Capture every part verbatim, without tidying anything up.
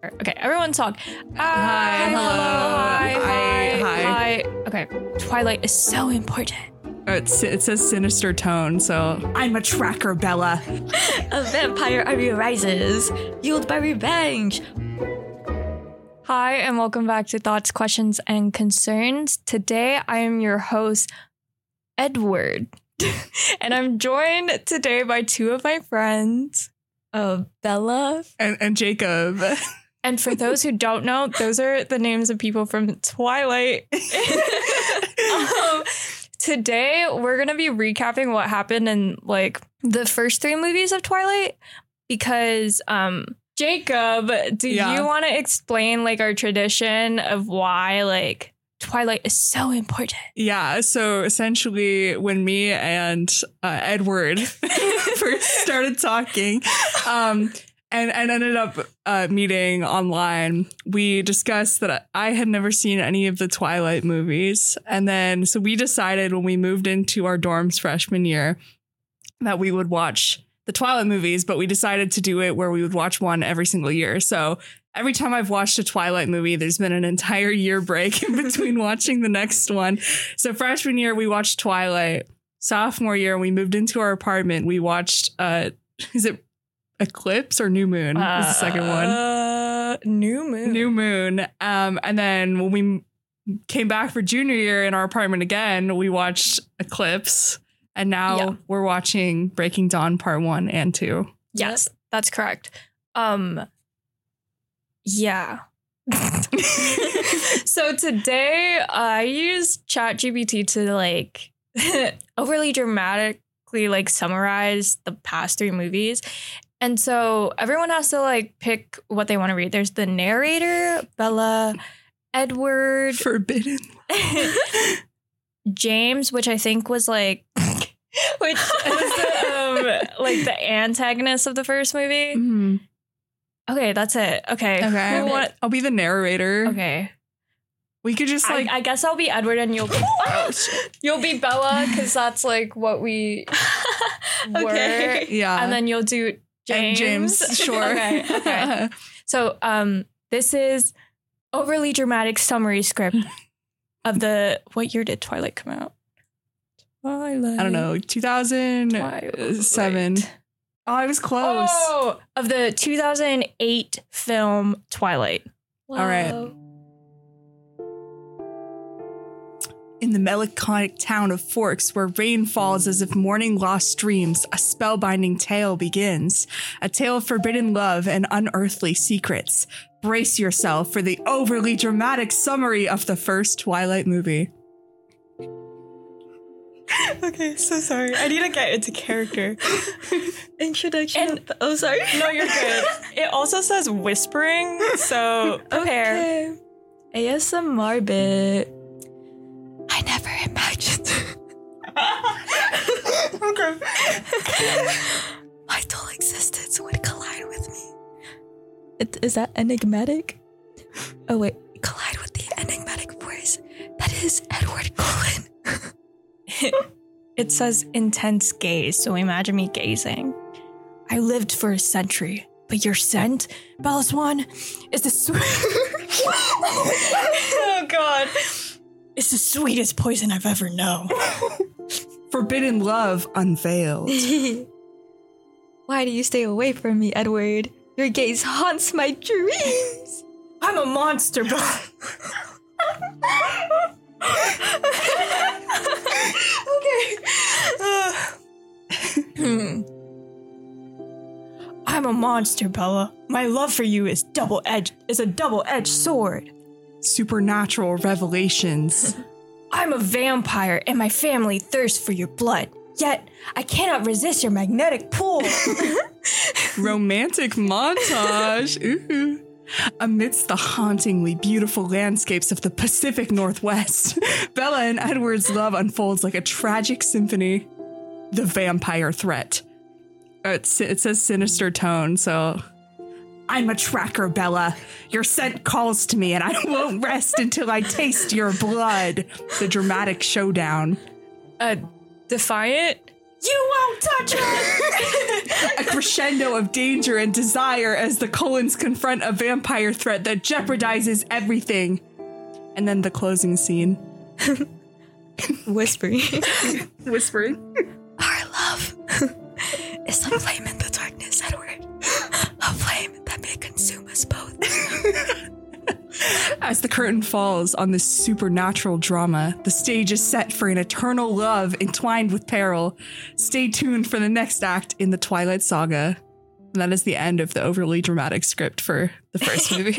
Okay, everyone talk. Hi, hello. Hi, hi, Hi, hi. Okay, Twilight is so important. Oh, it's, it says sinister tone, so I'm a tracker, Bella. A vampire army rises, fueled by revenge. Hi, and welcome back to Thoughts, Questions, and Concerns. Today, I am your host, Edward, and I'm joined today by two of my friends, Uh, Bella. And, and Jacob. And for those who don't know, those are the names of people from Twilight. um, today, we're going to be recapping what happened in like the first three movies of Twilight because, um, Jacob, do Yeah. you want to explain like our tradition of why like Twilight is so important? Yeah, so essentially when me and uh, Edward first started talking um, and, and ended up uh, meeting online, we discussed that I had never seen any of the Twilight movies. And then so we decided when we moved into our dorms freshman year that we would watch the Twilight movies, but we decided to do it where we would watch one every single year. So every time I've watched a Twilight movie, there's been an entire year break in between watching the next one. So freshman year, we watched Twilight. Sophomore year, we moved into our apartment. We watched, uh, is it Eclipse or New Moon? Uh, was the second one. Uh, New Moon. New Moon. Um, and then when we came back for junior year in our apartment again, we watched Eclipse. And now Yeah. we're watching Breaking Dawn Part One and Two. Yes, that's correct. Um, yeah. So today I used ChatGPT to like overly dramatically like summarize the past three movies. And so everyone has to like pick what they want to read. There's the narrator, Bella, Edward, Forbidden. James, which I think was like which was the, um, like the antagonist of the first movie. Mm-hmm. Okay, that's it. Okay. Okay. Who want- I'll be the narrator. okay. We could just like I, I guess I'll be Edward and you'll be you'll be Bella because that's like what we were. Okay. yeah. And then you'll do And James. James, sure. okay. Okay. So um, this is overly dramatic summary script of the what year did Twilight come out? Twilight. I don't know, two thousand seven. Twilight. Oh, I was close. Oh, of the two thousand eight film Twilight. Wow. All right. In the melancholic town of Forks, where rain falls as if morning lost dreams, a spellbinding tale begins. A tale of forbidden love and unearthly secrets. Brace yourself for the overly dramatic summary of the first Twilight movie. Okay, so sorry. I need to get into character. Introduction. And- of the- oh, sorry. No, you're good. It also says whispering, so prepare. Okay. A S M R bit. I never imagined. Okay. My dual existence would collide with me. It, is that enigmatic? Oh wait, collide with the enigmatic voice. That is Edward Cullen. It says intense gaze, so imagine me gazing. I lived for a century, but your scent, Bella Swan, is the sweet. Oh God. It's the sweetest poison I've ever known. Forbidden love unveiled. Why do you stay away from me, Edward? Your gaze haunts my dreams. I'm a monster, Bella. Okay. Hmm. I'm a monster, Bella. My love for you is double-edged is a double-edged sword. Supernatural revelations. I'm a vampire and my family thirsts for your blood. Yet, I cannot resist your magnetic pull. Romantic montage. Ooh. Amidst the hauntingly beautiful landscapes of the Pacific Northwest, Bella and Edward's love unfolds like a tragic symphony. The vampire threat. Uh, It, it says sinister tone, so... I'm a tracker, Bella. Your scent calls to me, and I won't rest until I taste your blood. The dramatic showdown. Uh, Defiant? You won't touch her! A crescendo of danger and desire as the Cullens confront a vampire threat that jeopardizes everything. And then the closing scene. Whispering. Whispering. Our love is a flame in the darkness, Edward. A flame that may consume us both. As the curtain falls on this supernatural drama, the stage is set for an eternal love entwined with peril. Stay tuned for the next act in the Twilight Saga. And that is the end of the overly dramatic script for the first movie.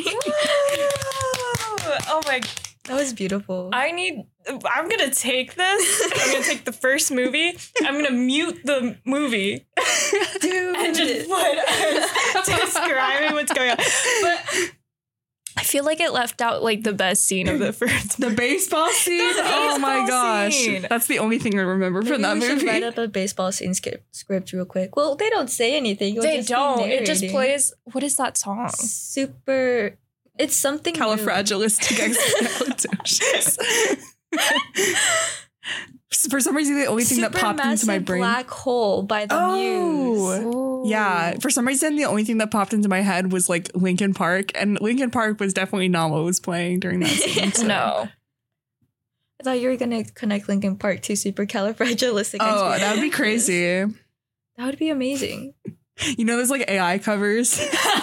Oh my, That was beautiful. I need, I'm gonna take this. I'm gonna take the first movie. I'm gonna mute the movie. Dude. And just put us describing what's going on. But I feel like it left out like the best scene of the first. The baseball scene? Oh my baseball gosh. scene. That's the only thing I remember from Maybe that we should movie. write up a baseball scene script, script real quick. Well, they don't say anything. You'll They just be don't. It just narrating. plays. What is that song? Super. It's something new. Califragilisticexpialidocious. For some reason, the only thing that popped into my Supermassive brain. Black Hole by the Muse. Oh, yeah. For some reason, the only thing that popped into my head was like Linkin Park, and Linkin Park was definitely not what was playing during that scene. So. No. I thought you were gonna connect Linkin Park to Supercalifragilisticexpialidocious. Oh, that would be crazy. That would be amazing. You know, there's like A I covers.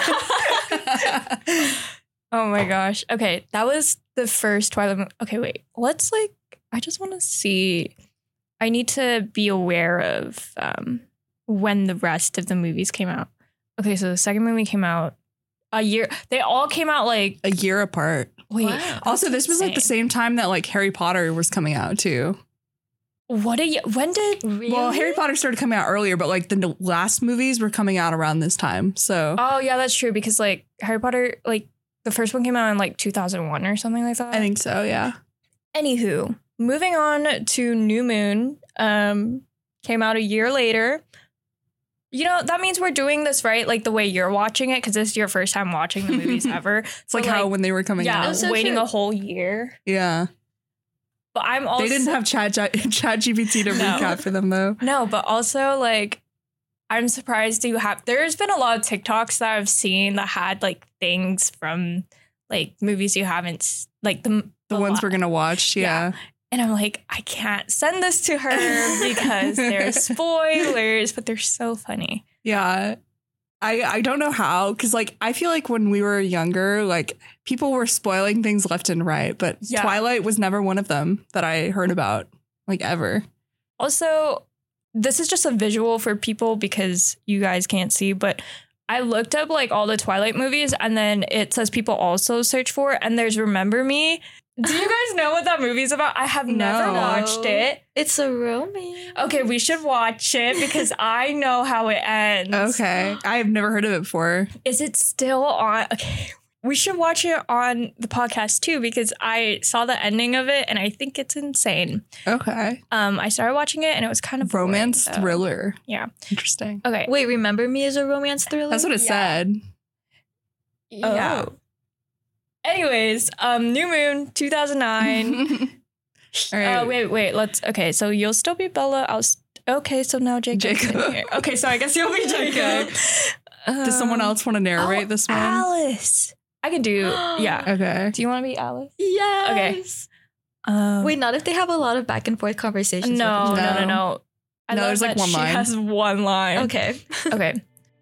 Oh my gosh. Okay, that was the first Twilight movie. Okay, wait. Let's like. I just want to see. I need to be aware of um, when the rest of the movies came out. Okay, so the second movie came out a year. They all came out like A year apart. wait. Wow. Also, this was like the same time that like Harry Potter was coming out too. What a year? When did? Really? Well, Harry Potter started coming out earlier, but like the n- last movies were coming out around this time. So Oh yeah, that's true because like Harry Potter, like the first one came out in like two thousand one or something like that. I think so. Yeah. Anywho, moving on to New Moon, um, came out a year later. You know, that means we're doing this right, like the way you're watching it, because this is your first time watching the movies ever. It's like, how when they were coming yeah, out. That's so waiting true. a whole year. Yeah. But I'm also They didn't have Chat Chat G P T to No. recap for them though. no, but also like I'm surprised you have. There's been a lot of TikToks that I've seen that had like things from like movies you haven't s- like the The a ones lot. we're gonna watch. Yeah. And I'm like, I can't send this to her because they're spoilers, but they're so funny. Yeah. I, I don't know how, because like I feel like when we were younger, like people were spoiling things left and right, but Yeah. Twilight was never one of them that I heard about, like ever. Also, this is just a visual for people because you guys can't see, but I looked up like all the Twilight movies and then it says people also search for it, and there's Remember Me. Do you guys know what that movie's about? I have never No. watched it. It's a romance. Okay, we should watch it because I know how it ends. Okay. I have never heard of it before. Is it still on? Okay. We should watch it on the podcast too because I saw the ending of it and I think it's insane. Okay. Um, I started watching it and it was kind of boring, Romance so- thriller. Yeah. Interesting. Okay. Wait, Remember Me is a romance thriller? That's what it Yeah. said. Yeah. Oh. Anyways, um, New Moon, two thousand nine. All right. Uh, wait, wait. Let's. Okay, so you'll still be Bella. I'll. St- okay, so now Jacob's in Jacob. here. Okay, so I guess you'll be Jacob. Does someone Um, else want to narrate oh, this one? Alice. I can do. Yeah. Okay. Do you want to be Alice? Yes. Um, Wait, not if they have a lot of back and forth conversations. No, with no, each no, other. no. I No, love there's, like, that one she line. has one line. Okay. Okay.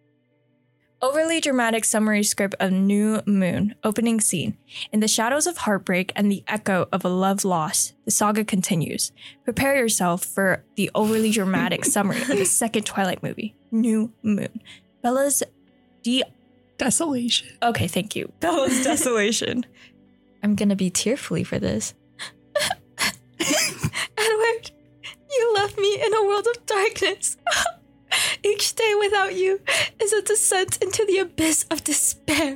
Overly dramatic summary script of New Moon. Opening scene. In the shadows of heartbreak and the echo of a love lost, the saga continues. Prepare yourself for the overly dramatic summary of the second Twilight movie, New Moon. Bella's de- Desolation. Okay, thank you. Bella's desolation. I'm gonna be tearfully for this. Edward, you left me in a world of darkness. Each day without you is a descent into the abyss of despair.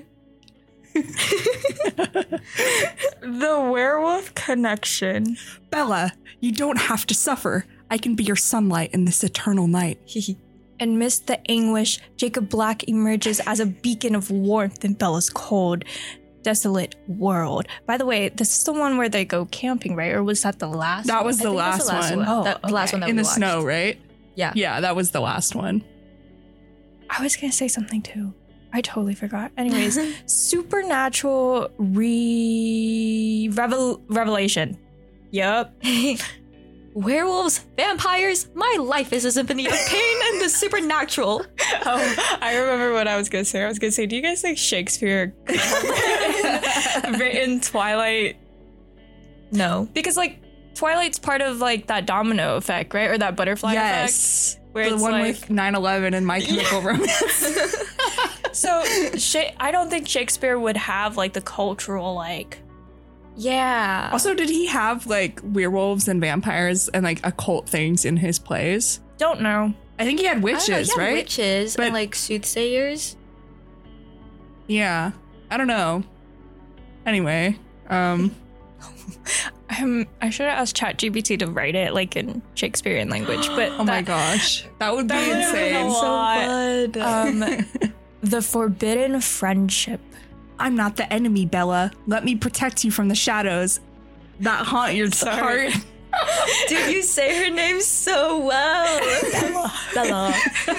The werewolf connection. Bella, you don't have to suffer. I can be your sunlight in this eternal night. Amidst the anguish, Jacob Black emerges as a beacon of warmth in Bella's cold, desolate world. By the way, this is the one where they go camping, right? Or was that the last? That was I the think that's last, one. Oh, That- the last okay. one that In we the watched. snow, right? Yeah. Yeah, that was the last one. I was gonna say something too. I totally forgot. Anyways, supernatural re revel- revelation. Yup. Werewolves, vampires, my life is a symphony of pain and the supernatural. Oh, I remember what I was gonna say. I was gonna say, do you guys think Shakespeare written Twilight? No. Because like Twilight's part of like that domino effect, right? Or that butterfly Yes. effect. Where The it's one like, with nine eleven and My Chemical Romance. so Sha- I don't think Shakespeare would have like the cultural like. Yeah. Also, did he have like werewolves and vampires and like occult things in his plays? Don't know. I think he had I don't know, witches, yeah, right? Witches But- and like soothsayers. Yeah. I don't know. Anyway, um Um, I should have asked ChatGPT to write it like in Shakespearean language, but oh my gosh. That would be that would've been a insane. lot. fun. Um, the forbidden friendship. I'm not the enemy, Bella. Let me protect you from the shadows that haunt your Sorry. heart. Dude, you say her name so well. Bella.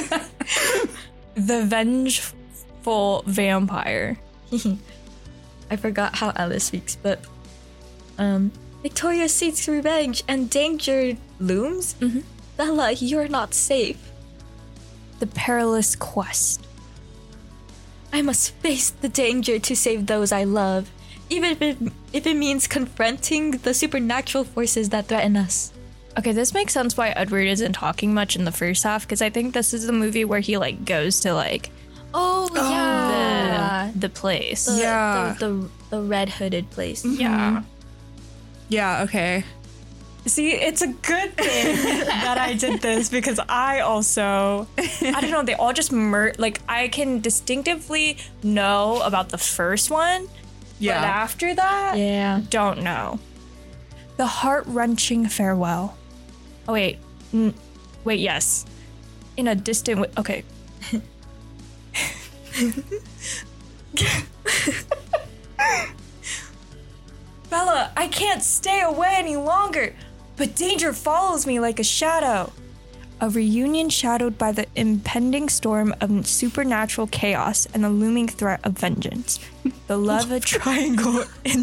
The vengeful vampire. I forgot how Alice speaks, but um, Victoria seeks revenge and danger looms. Mhm. Bella, you're not safe. The perilous quest. I must face the danger to save those I love, even if it, if it means confronting the supernatural forces that threaten us. Okay, this makes sense why Edward isn't talking much in the first half, because I think this is the movie where he like goes to like Oh, yeah. the the place. The, Yeah. The, the, the red hooded place. Yeah. Yeah, okay. See, it's a good thing that I did this because I also, I don't know, they all just mer- like I can distinctively know about the first one, Yeah. but after that, Yeah. don't know. The heart-wrenching farewell. Oh wait, N- wait, yes, in a distant. W- okay. Bella, I can't stay away any longer, but danger follows me like a shadow. A reunion shadowed by the impending storm of supernatural chaos and the looming threat of vengeance. The love triangle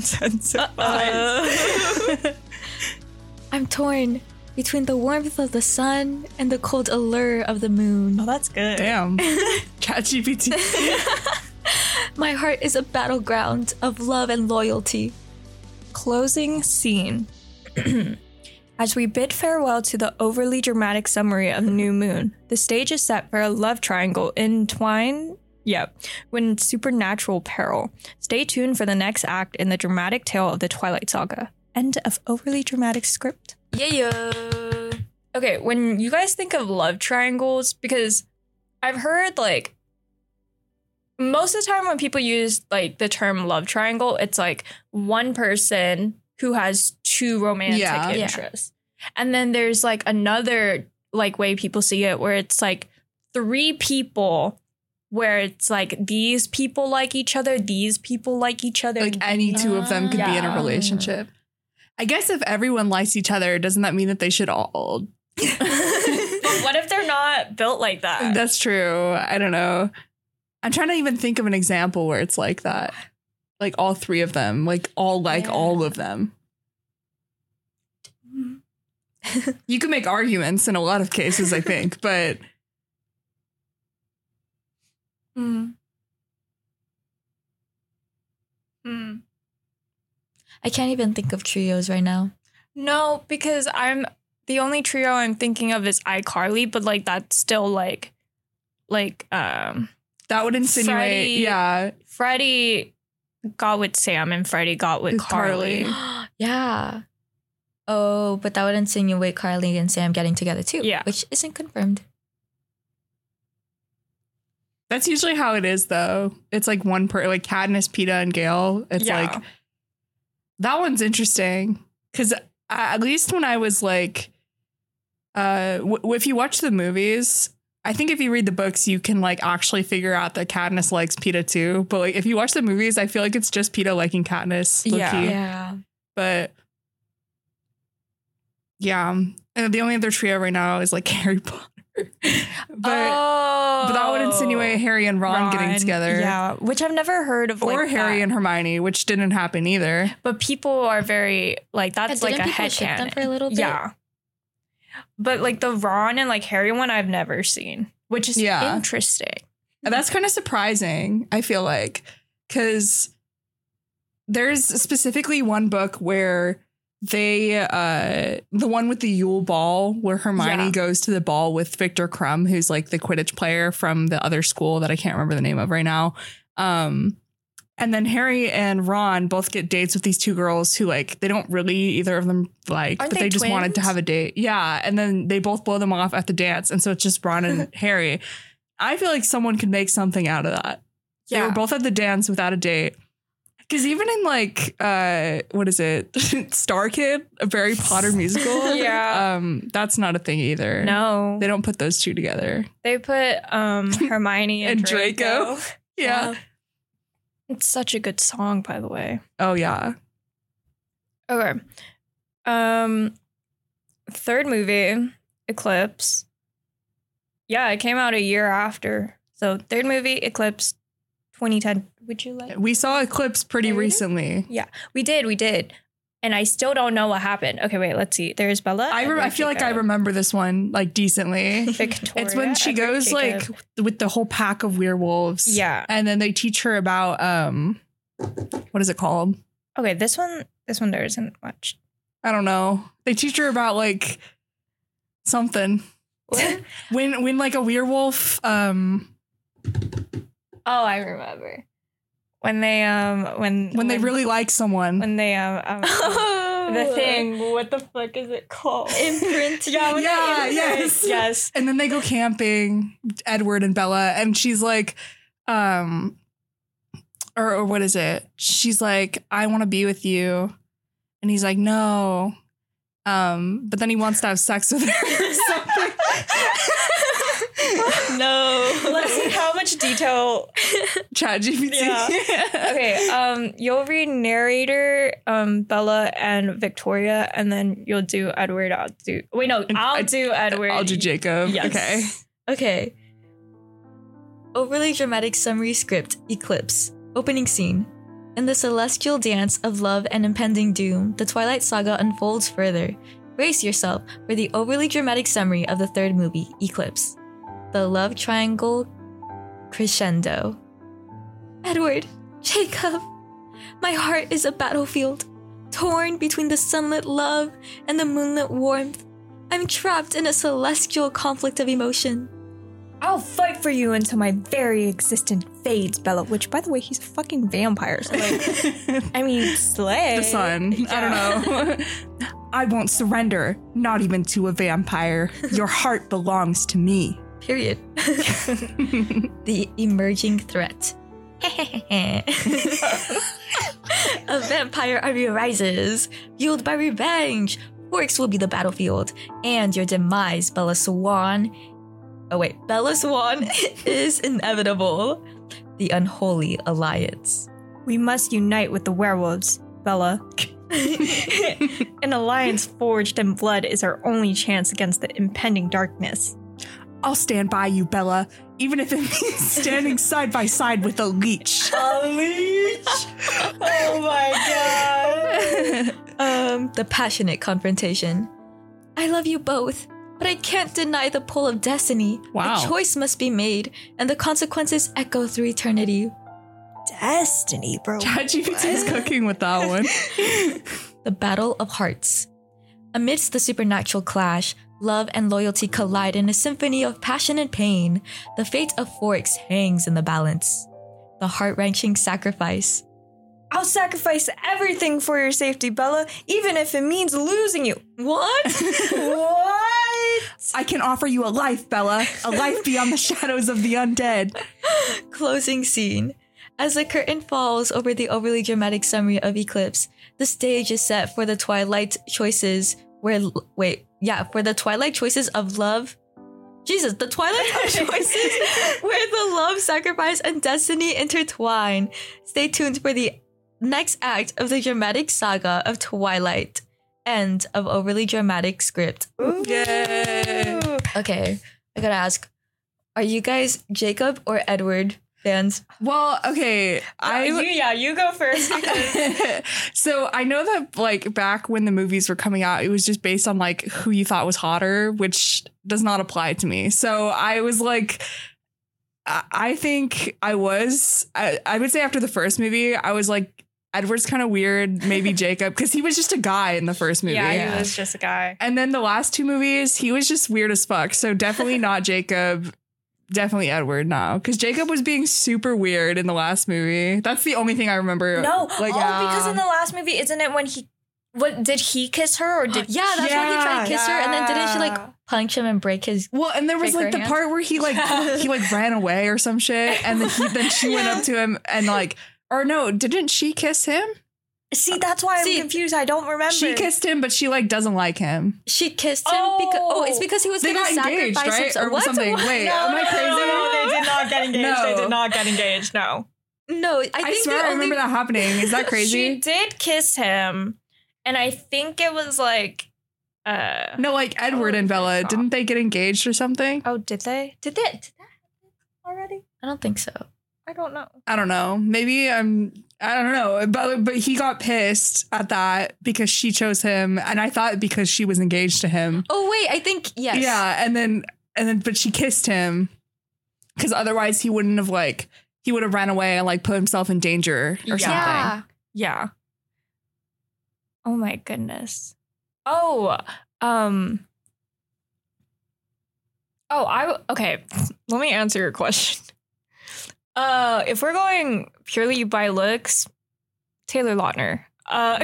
intensifies. I'm torn between the warmth of the sun and the cold allure of the moon. Oh, that's good. Damn. ChatGPT. My heart is a battleground of love and loyalty. Closing scene. As we bid farewell to the overly dramatic summary of New Moon, the stage is set for a love triangle entwined, yep, when supernatural peril. Stay tuned for the next act in the dramatic tale of the Twilight Saga. End of overly dramatic script. Yeah. Okay, when you guys think of love triangles, because I've heard like most of the time when people use like the term love triangle, it's like one person who has two romantic Yeah. Yeah. interests. And then there's like another like way people see it where it's like three people where it's like these people like each other, these people like each other. Like any two of them could be in a Yeah. relationship. I guess if everyone likes each other, doesn't that mean that they should all? But what if they're not built like that? That's true. I don't know. I'm trying to even think of an example where it's like that. Like all three of them, like all like Yeah. all of them. You can make arguments in a lot of cases, I think, but Hmm. Hmm. I can't even think of trios right now. No, because I'm the only trio I'm thinking of is iCarly, but like that's still like like um that would insinuate, Freddie- yeah, Freddie got with Sam and Freddie got with With Carly. Carly. Yeah. Oh, but that would insinuate Carly and Sam getting together too. Yeah. Which isn't confirmed. that's usually how it is, though. It's like one per, like Katniss, Peeta, and Gale. It's Yeah. like that one's interesting because at least when I was like, uh, w- if you watch the movies, I think if you read the books, you can like actually figure out that Katniss likes Peeta too. But like if you watch the movies, I feel like it's just Peeta liking Katniss. Yeah. low-key. Yeah. But yeah, and the only other trio right now is like Harry Potter. but oh, but that would insinuate Harry and Ron, getting together. Yeah, which I've never heard of. Or like Harry that. and Hermione, which didn't happen either. But people are very like that's Yeah, like a didn't people head ship them canon for a little bit? Yeah. But like the Ron and like Harry one, I've never seen, which is Yeah. interesting. And that's kind of surprising, I feel like, because there's specifically one book where they, uh, the one with the Yule Ball, where Hermione Yeah. goes to the ball with Victor Crumb, who's like the Quidditch player from the other school that I can't remember the name of right now. Um, and then Harry and Ron both get dates with these two girls who like they don't really either of them like, Aren't but they they just wanted to twins? have a date. Yeah, and then they both blow them off at the dance, and so it's just Ron and Harry. I feel like someone could make something out of that. They Yeah. were both at the dance without a date. Because even in like, uh, what is it? Star Kid, a Harry Potter musical. Yeah. Um, that's not a thing either. No, They don't put those two together. they put um Hermione and, And Draco. Draco. Yeah. It's such a good song, by the way. Oh, yeah. Okay. Um, third movie, Eclipse. Yeah, it came out a year after. So third movie, Eclipse, twenty ten. Would you like? We saw Eclipse pretty Already? recently. Yeah, we did, we did. And I still don't know what happened. Okay, wait, let's see. There's Bella. I, re- I feel like I remember this one like decently. Victoria. It's when she Edward, goes like Jacob. with the whole pack of werewolves. Yeah. And then they teach her about, um, what is it called? Okay, this one, this one there isn't much. I don't know. They teach her about like something. when when like a werewolf um Oh, I remember. When they um when when they really like someone. when they um, um the thing, what the fuck is it called? Imprint. Yeah, when they Yeah, imprint, yes. yes. And then they go camping, Edward and Bella, and she's like, um or, or what is it? She's like, I want to be with you. And he's like, no. Um, but then he wants to have sex with her or something. No. Let's see how much detail. Chat G P T. Yeah. Okay, um, you'll read narrator, um, Bella and Victoria, and then you'll do Edward. I'll do. Wait, no, I'll I- do Edward. I'll do Jacob. Yes. Okay. Okay. Overly dramatic summary script, Eclipse. Opening scene. In the celestial dance of love and impending doom, the Twilight Saga unfolds further. Brace yourself for the overly dramatic summary of the third movie, Eclipse. The love triangle crescendo. Edward, Jacob, my heart is a battlefield, torn between the sunlit love and the moonlit warmth. I'm trapped in a celestial conflict of emotion. I'll fight for you until my very existence fades, Bella. Which, by the way, he's a fucking vampire. So, like, I mean, slay. The sun. I don't know. I won't surrender, not even to a vampire. Your heart belongs to me. Period. The emerging threat. A vampire army arises, fueled by revenge. Forks will be the battlefield, and your demise, Bella Swan. Oh wait, Bella Swan is inevitable. The unholy alliance. We must unite with the werewolves, Bella. An alliance forged in blood is our only chance against the impending darkness. I'll stand by you, Bella, even if it means standing side by side with a leech. A leech? Oh my god. Um, the passionate confrontation. I love you both, but I can't deny the pull of destiny. Wow. A choice must be made, and the consequences echo through eternity. Destiny, bro. ChatGPT is cooking with that one. The Battle of Hearts. Amidst the supernatural clash, love and loyalty collide in a symphony of passion and pain. The fate of Forks hangs in the balance. The heart-wrenching sacrifice. I'll sacrifice everything for your safety, Bella, even if it means losing you. What? What? I can offer you a life, Bella, a life beyond the shadows of the undead. Closing scene. As the curtain falls over the overly dramatic summary of Eclipse, the stage is set for the Twilight choices where, wait, yeah, for the Twilight choices of love. Jesus, the Twilight choices where the love, sacrifice, and destiny intertwine. Stay tuned for the next act of the dramatic saga of Twilight. End of overly dramatic script. Yay. Okay, I gotta ask, are you guys Jacob or Edward fans? Well, okay. I you, yeah, you go first. So I know that like back when the movies were coming out, it was just based on like who you thought was hotter, which does not apply to me. So I was like, I, I think I was, I, I would say after the first movie, I was like, Edward's kind of weird, maybe Jacob, because he was just a guy in the first movie. Yeah, he was just a guy. And then the last two movies, he was just weird as fuck. So definitely not Jacob. Definitely Edward now. Because Jacob was being super weird in the last movie. That's the only thing I remember. No, like, oh, yeah. because in the last movie, isn't it when he, what, did he kiss her or did Yeah, that's why he tried to kiss her, and then didn't she like punch him and break his? Well, and there was break like the her hand? part where he like he like ran away or some shit, and then he then she went up to him and like, or no, didn't she kiss him? See, that's why I'm See, confused. I don't remember. She kissed him, but she like doesn't like him. She kissed him Oh. because oh, it's because he was They gonna got engaged, sacrifice right? himself. Or What? something. What? Wait, No, am I no, crazy? no, no, they did not get engaged. They No. did not get engaged. No. No, I, I, think swear the I only remember that happening. Is that She crazy? did kiss him, and I think it was like, uh, No, like Edward Oh, and Bella, God. didn't they get engaged or something? oh, did they? Did they? Did that happen already? I don't think so. I don't know. I don't know. Maybe I'm. I don't know. But but he got pissed at that because she chose him, and I thought because she was engaged to him. Oh wait, I think yes. Yeah, and then and then but she kissed him because otherwise he wouldn't have like he would have ran away and like put himself in danger or Yeah. something. Yeah. Yeah. Oh my goodness. Oh, um. Oh, I okay. Let me answer your question. Uh, if we're going purely by looks, Taylor Lautner. Uh,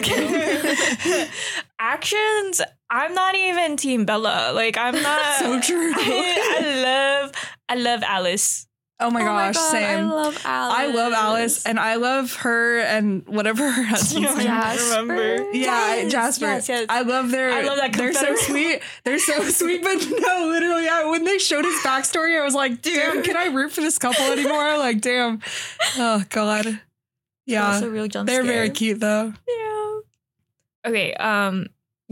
actions. I'm not even Team Bella. Like I'm not. So true. I, I love. I love Alice. Oh my Oh gosh, God, same. I love Alice. I love Alice and I love her and whatever her husband's Yeah, name. Jasper. remember. Yeah, Yes, Jasper. yes, yes. I love their. I love that They're so Confederate- sweet. They're so sweet, but no, literally, I, when they showed his backstory, I was like, damn, can I root for this couple anymore? Like, damn. Oh God. Yeah, Also real jump they're scare. very cute though. Yeah. Okay. Um.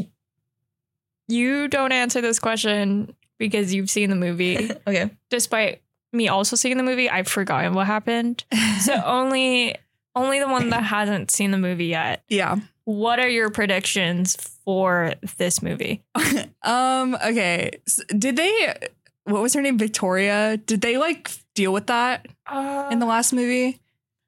You don't answer this question because you've seen the movie. Okay. Despite me also seeing the movie, I've forgotten what happened. So only, only the one that hasn't seen the movie yet. Yeah. What are your predictions for this movie? Um. Okay. S- Did they? What was her name? Victoria. Did they like deal with that Uh, in the last movie?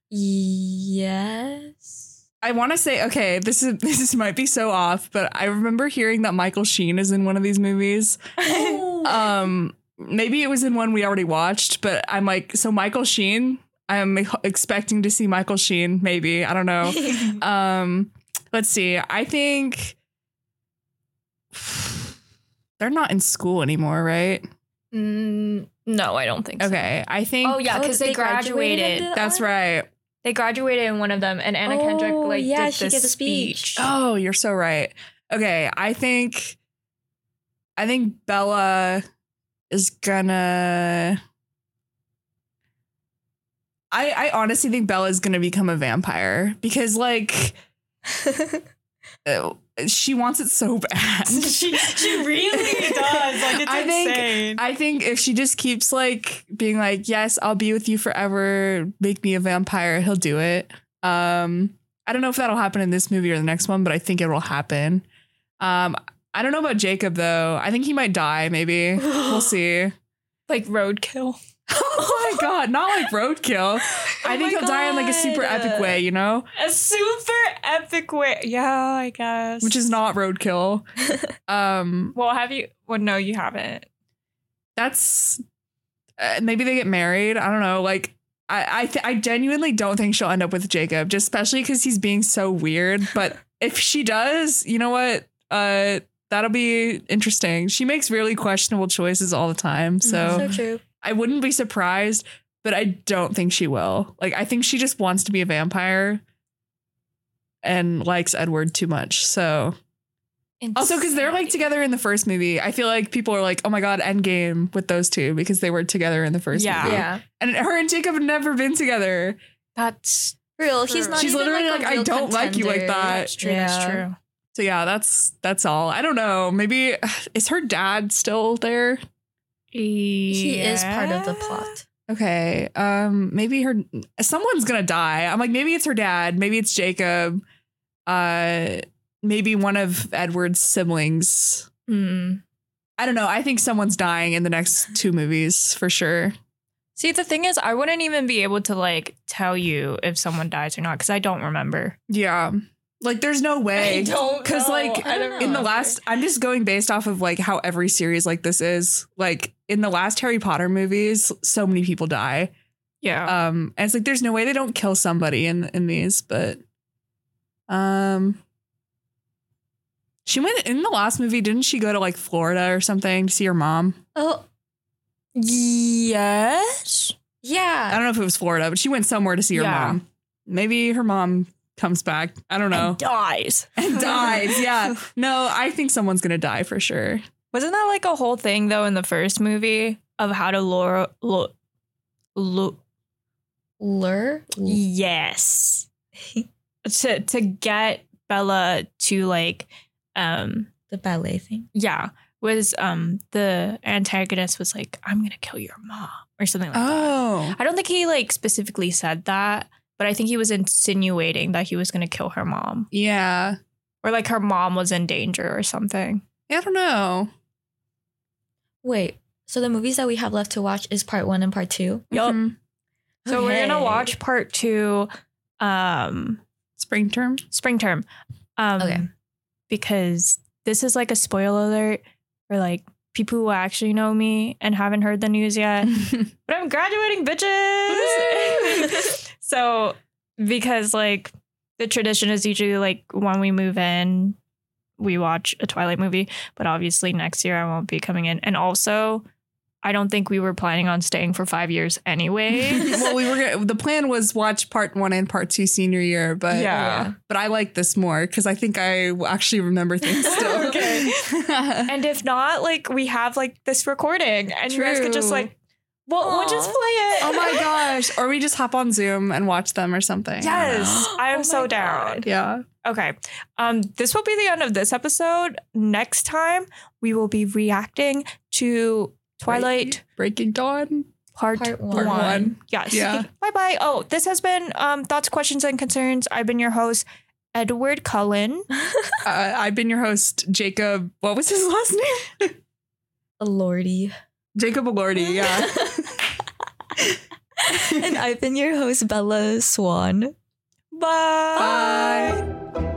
Yes. I want to say, okay, this is this is, might be so off, but I remember hearing that Michael Sheen is in one of these movies. Um, maybe it was in one we already watched, but I'm like, so Michael Sheen. I'm expecting to see Michael Sheen. Maybe, I don't know. Um, let's see. I think they're not in school anymore, right? Mm, no, I don't think so. Okay, I think. Oh yeah, Oh, because they, graduated. into that's that one? right. They graduated in one of them, and Anna Oh, Kendrick like yeah, did she this gave a speech. Oh, you're so right. Okay, I think I think Bella is gonna I I honestly think Bella is gonna become a vampire because like uh, she wants it so bad. she she really does. Like it's I think- insane. I think if she just keeps like being like, yes, I'll be with you forever, make me a vampire, he'll do it. Um, I don't know if that'll happen in this movie or the next one, but I think it will happen. Um, I don't know about Jacob though. I think he might die. Maybe we'll see. like roadkill. Oh my god, not like roadkill. I Oh think my he'll die in like a super God. epic way, you know, A super epic way. Yeah, I guess. which is not roadkill. Um, Well, have you? Well, no, you haven't. that's uh, maybe they get married. I don't know. Like I I, th- I genuinely don't think she'll end up with Jacob, just especially because he's being so weird. But if she does, you know what? Uh, that'll be interesting. She makes really questionable choices all the time, so, So true. I wouldn't be surprised. But I don't think she will. Like I think she just wants to be a vampire and likes Edward too much. So. Also, because they're like together in the first movie, I feel like people are like, "Oh my god, Endgame" with those two because they were together in the first Yeah. movie. Yeah. And her and Jacob have never been together. That's Real. He's True. not. She's even, literally like, like, a "I real don't like you like contender. that." that's true. That's Yeah. true. So yeah, that's that's all. I don't know. Maybe is her dad still there? He is part of the plot. Okay. Um, maybe her someone's gonna die. I'm like, maybe it's her dad, maybe it's Jacob, uh, maybe one of Edward's siblings. Mm. I don't know. I think someone's dying in the next two movies for sure. See, the thing is, I wouldn't even be able to like tell you if someone dies or not because I don't remember. Yeah. Like, there's no way. I don't Because, know. like, I don't in the know. last, I'm just going based off of, like, how every series like this is. Like, in the last Harry Potter movies, so many people die. Yeah. Um, and it's like, there's no way they don't kill somebody in, in these, but, um, she went, in the last movie, didn't she go to, like, Florida or something to see her mom? Oh, Yes. I yeah. don't know if it was Florida, but she went somewhere to see her Yeah. mom. Maybe her mom comes back. I don't know. And dies. And dies. Yeah. No, I think someone's going to die for sure. Wasn't that like a whole thing though in the first movie of how to lure, lure, lure Lure? yes, to to get Bella to like, um, The ballet thing. yeah, was um the antagonist was like, I'm gonna kill your mom or something like that. Oh. I don't think he like specifically said that, but I think he was insinuating that he was gonna kill her mom Yeah. or like her mom was in danger or something. I don't know. Wait, so the movies that we have left to watch is part one and part two? Yup. Mhm. So we're gonna Okay. watch part two, um, Spring term. spring term, um, Okay. because this is like a spoiler alert for like people who actually know me and haven't heard the news yet. But I'm graduating, bitches. So because like the tradition is usually like when we move in, we watch a Twilight movie. But obviously next year I won't be coming in, and also I don't think we were planning on staying for five years anyway. Well, we were gonna, the plan was watch part one and part two senior year, but Yeah. but I like this more because I think I actually remember things still. Okay. And if not, like we have like this recording, and you guys could just True. like, well, we'll just Aw. play it. Oh my gosh. Or we just hop on Zoom and watch them or something. Yes, I am Oh so my down. God. Yeah. Okay. Um, this will be the end of this episode. Next time we will be reacting to Twilight Breaking Dawn. Part, Part one. one. Part one. Yes. Yeah. Bye bye. Oh, this has been um Thoughts, Questions, and Concerns. I've been your host, Edward Cullen. Uh, I've been your host, Jacob. What was his last name? Lordy. Jacob Elordi. Yeah. And I've been your host, Bella Swan. Bye. Bye.